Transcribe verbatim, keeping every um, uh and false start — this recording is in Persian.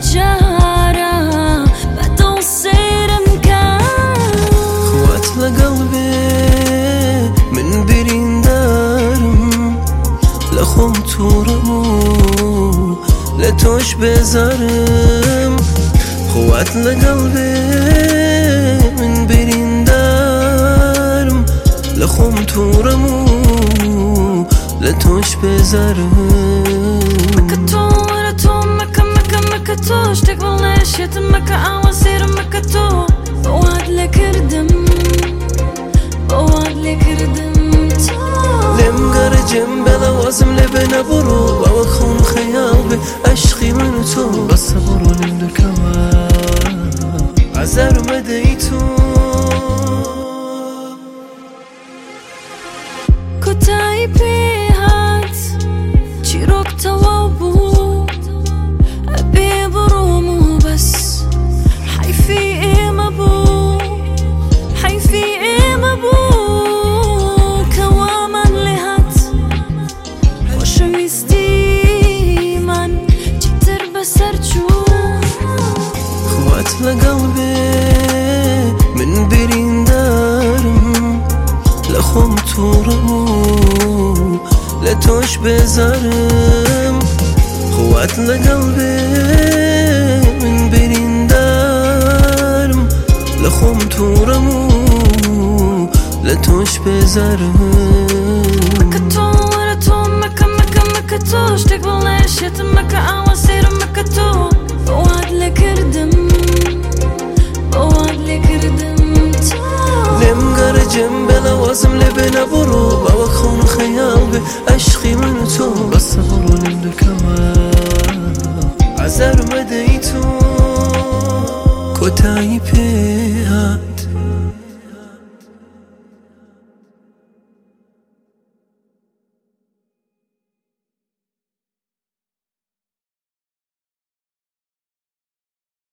جارة بتوصير مكان خوات لقلبي من برين دارم لخم تورمو لتوش بزارم خوات لقلبي من برين دارم لخم تورمو لتوش بزارم مكتو ورتو مكا مكا مكتوش تقبل نشيت مكا عواسير مكتو بواد لكردم بواد لكردم لم قرجم بلا وزم لبنا برو ووخون خيال بعشقي من تو بس برو لندكوا عزار مديتو كتاي بيهات جيروك توابو أبي برومو بس حي في إيه مبو حي في إيه مبو كوامان لهات وشويستي من جتر بسرجو خوات لقلبي من برين دارم لخم تورمو لتوش بزارم خوات لقلبي من برين دارم لخم تورمو لتوش بزارم مكتو ورتو مكا مكا مكتوش تقبل نشيت مكا عواسير مكتو بواد لكردم بواد لكردم لم قرجم بلا وزم لبنا برو